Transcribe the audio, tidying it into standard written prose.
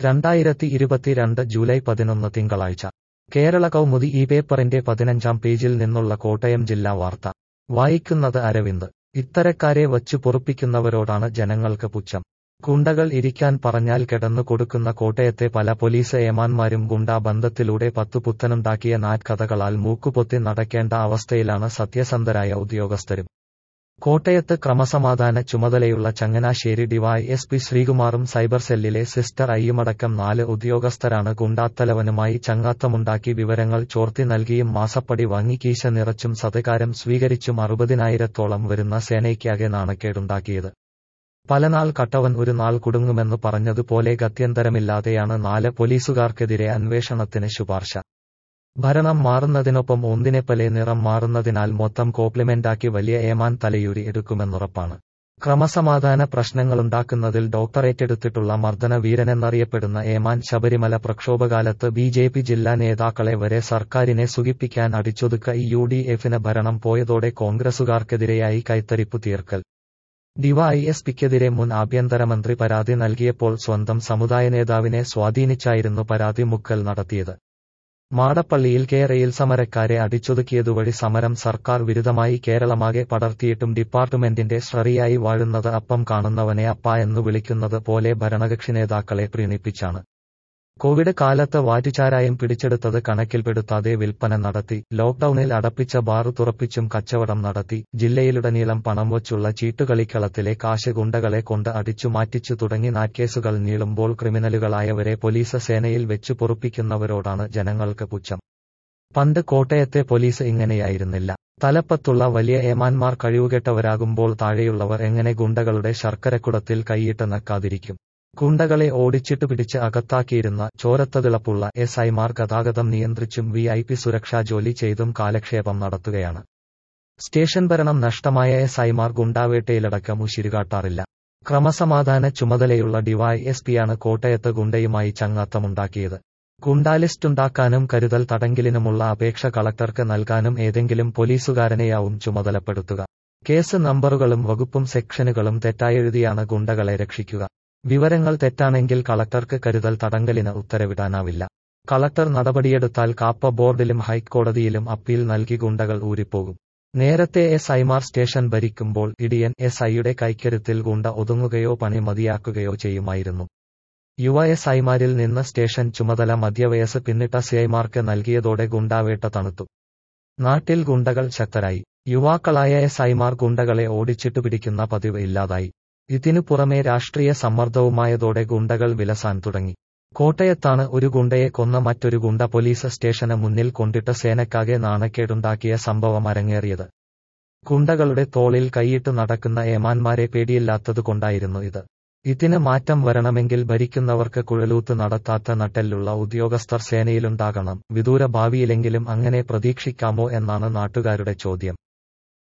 2022 July 11 തിങ്കളാഴ്ച കേരള കൗമുദി ഈ പേപ്പറിന്റെ 15-ാം പേജിൽ നിന്നുള്ള കോട്ടയം ജില്ലാ വാർത്ത വായിക്കുന്നത് അരവിന്ദ്. ഇത്തരക്കാരെ വച്ചു പൊറുപ്പിക്കുന്നവരോടാണ് ജനങ്ങൾക്ക് പുച്ഛം. ഗുണ്ടകൾ ഇരിക്കാൻ പറഞ്ഞാൽ കിടന്നു കൊടുക്കുന്ന കോട്ടയത്തെ പല പോലീസ് ഏമാന്മാരും ഗുണ്ടാ ബന്ധത്തിലൂടെ പുത്തനുണ്ടാക്കിയ നാറ്റ്കഥകളാൽ മൂക്കുപൊത്തി നടക്കേണ്ട അവസ്ഥയിലാണ് സത്യസന്ധരായ ഉദ്യോഗസ്ഥരും. കോട്ടയത്ത് ക്രമസമാധാന ചുമതലയുള്ള ചങ്ങനാശ്ശേരി ഡിവൈഎസ്പി ശ്രീകുമാറും സൈബർ സെല്ലിലെ സിസ്റ്റർ അയ്യുമടക്കം 4 ഉദ്യോഗസ്ഥരാണ് ഗുണ്ടാത്തലവനുമായി ചങ്ങാത്തമുണ്ടാക്കി വിവരങ്ങൾ ചോർത്തി നൽകിയും മാസപ്പടി വാങ്ങി കീശ നിറച്ചും സത്കാരം സ്വീകരിച്ചും 60,000-ത്തോളം വരുന്ന സേനയ്ക്കാകെ നാണക്കേടുണ്ടാക്കിയത്. പലനാൾ കട്ടവൻ ഒരു നാൾ കുടുങ്ങുമെന്നു പറഞ്ഞതുപോലെ ഗത്യന്തരമില്ലാതെയാണ് 4 പോലീസുകാർക്കെതിരെ അന്വേഷണത്തിന് ശുപാർശ. ഭരണം മാറുന്നതിനൊപ്പം ഒന്നിനെപ്പോലെ നിറം മാറുന്നതിനാൽ മൊത്തം കോംപ്ലിമെന്റാക്കി വലിയ ഏമാൻ തലയൂരി എടുക്കുമെന്നുറപ്പാണ്. ക്രമസമാധാന പ്രശ്നങ്ങളുണ്ടാക്കുന്നതിൽ ഡോക്ടറേറ്റെടുത്തിട്ടുള്ള മർദ്ദന വീരനെന്നറിയപ്പെടുന്ന ഏമാൻ ശബരിമല പ്രക്ഷോഭകാലത്ത് BJP ജില്ലാ നേതാക്കളെ വരെ സർക്കാരിനെ സുഖിപ്പിക്കാൻ അടിച്ചൊതുക്ക UDF-ന് ഭരണം പോയതോടെ കോൺഗ്രസുകാർക്കെതിരെയായി കൈത്തരിപ്പു തീർക്കൽ. ഡിവൈഎസ്പിക്കെതിരെ മുൻ ആഭ്യന്തരമന്ത്രി പരാതി നൽകിയപ്പോൾ സ്വന്തം സമുദായ നേതാവിനെ സ്വാധീനിച്ചായിരുന്നു പരാതി മുക്കൽ നടത്തിയത്. മാടപ്പള്ളിയിൽ റെയിൽ സമരക്കാരെ അടിച്ചൊതുക്കിയതുവഴി സമരം സർക്കാർ വിരുദ്ധമായി കേരളമാകെ പടർത്തിയിട്ടും ഡിപ്പാർട്ട്മെന്റിന്റെ ശ്രറിയായി വാഴുന്നത് അപ്പം കാണുന്നവനെ അപ്പ എന്നു വിളിക്കുന്നത് പോലെ ഭരണകക്ഷി നേതാക്കളെ പ്രീണിപ്പിച്ചാണ്. കോവിഡ് കാലത്ത് വാറ്റുചാരായം പിടിച്ചെടുത്തത് കണക്കിൽപ്പെടുത്താതെ വിൽപ്പന നടത്തി. ലോക്ഡൌണിൽ അടപ്പിച്ച ബാർ തുറപ്പിച്ചും കച്ചവടം നടത്തി. ജില്ലയിലുടനീളം പണം വച്ചുള്ള ചീട്ടുകളിക്കളത്തിലെ കാശ് ഗുണ്ടകളെ കൊണ്ട് അടിച്ചു മാറ്റിച്ചു തുടങ്ങി നാറ്റ്കേസുകൾ നീളുമ്പോൾ ക്രിമിനലുകളായവരെ പോലീസ് സേനയിൽ വെച്ചു പൊറുപ്പിക്കുന്നവരോടാണ് ജനങ്ങൾക്ക് പുച്ഛം. പണ്ട് കോട്ടയത്തെ പോലീസ് ഇങ്ങനെയായിരുന്നില്ല. തലപ്പത്തുള്ള വലിയ ഏമാന്മാർ കഴിവുകെട്ടവരാകുമ്പോൾ താഴെയുള്ളവർ എങ്ങനെ ഗുണ്ടകളുടെ ശർക്കരക്കുടത്തിൽ കൈയിട്ട് നക്കാതിരിക്കും? ഗുണ്ടകളെ ഓടിച്ചിട്ടു പിടിച്ച് അകത്താക്കിയിരുന്ന ചോരത്തതിളപ്പുള്ള SIമാർ ഗതാഗതം നിയന്ത്രിച്ചും VIP സുരക്ഷാ ജോലി ചെയ്തും കാലക്ഷേപം നടത്തുകയാണ്. സ്റ്റേഷൻ ഭരണം നഷ്ടമായ SIമാർ ഗുണ്ടാവേട്ടയിലടക്കം ഉശിരുകാട്ടാറില്ല. ക്രമസമാധാന ചുമതലയുള്ള ഡിവൈഎസ്പിയാണ് കോട്ടയത്ത് ഗുണ്ടയുമായി ചങ്ങാത്തമുണ്ടാക്കിയത്. ഗുണ്ടാലിസ്റ്റുണ്ടാക്കാനും കരുതൽ തടങ്കലിനുമുള്ള അപേക്ഷ കളക്ടർക്ക് നൽകാനും ഏതെങ്കിലും പോലീസുകാരനെയാവും ചുമതലപ്പെടുത്തുക. കേസ് നമ്പറുകളും വകുപ്പും സെക്ഷനുകളും തെറ്റായെഴുതിയാണ് ഗുണ്ടകളെ രക്ഷിക്കുക. വിവരങ്ങൾ തെറ്റാണെങ്കിൽ കളക്ടർക്ക് കരുതൽ തടങ്കലിന് ഉത്തരവിടാനാവില്ല. കളക്ടർ നടപടിയെടുത്താൽ കാപ്പ ബോർഡിലും ഹൈക്കോടതിയിലും അപ്പീൽ നൽകി ഗുണ്ടകൾ ഊരിപ്പോകും. നേരത്തെ SIമാർ സ്റ്റേഷൻ ഭരിക്കുമ്പോൾ ഇടിയൻ SIയുടെ കൈക്കരുത്തിൽ ഗുണ്ട ഒതുങ്ങുകയോ പണി മതിയാക്കുകയോ ചെയ്യുമായിരുന്നു. യുവ SIമാരിൽ നിന്ന് സ്റ്റേഷൻ ചുമതല മധ്യവയസ്സ് പിന്നിട്ട CIമാർക്ക് നൽകിയതോടെ ഗുണ്ടാവേട്ട തണുത്തു. നാട്ടിൽ ഗുണ്ടകൾ ശക്തരായി. യുവാക്കളായ SIമാർ ഗുണ്ടകളെ ഓടിച്ചിട്ടു പിടിക്കുന്ന പതിവ് ഇല്ലാതായി. ഇതിനു പുറമെ രാഷ്ട്രീയ സമ്മർദ്ദവുമായതോടെ ഗുണ്ടകൾ വിലസാൻ തുടങ്ങി. കോട്ടയത്താണ് ഒരു ഗുണ്ടയെ കൊന്ന മറ്റൊരു ഗുണ്ട പോലീസ് സ്റ്റേഷന് മുന്നിൽ കൊണ്ടിട്ട് സേനക്കാകെ നാണക്കേടുണ്ടാക്കിയ സംഭവം അരങ്ങേറിയത്. ഗുണ്ടകളുടെ തോളിൽ കൈയിട്ട് നടക്കുന്ന ഏമാന്മാരെ പേടിയില്ലാത്തതുകൊണ്ടായിരുന്നു ഇത്. ഇതിന് മാറ്റം വരണമെങ്കിൽ ഭരിക്കുന്നവർക്ക് കുഴലൂത്ത് നടത്താത്ത നട്ടെല്ലുള്ള ഉദ്യോഗസ്ഥർ സേനയിലുണ്ടാകണം. വിദൂര ഭാവിയിലെങ്കിലും അങ്ങനെ പ്രതീക്ഷിക്കാമോ എന്നാണ് നാട്ടുകാരുടെ ചോദ്യം.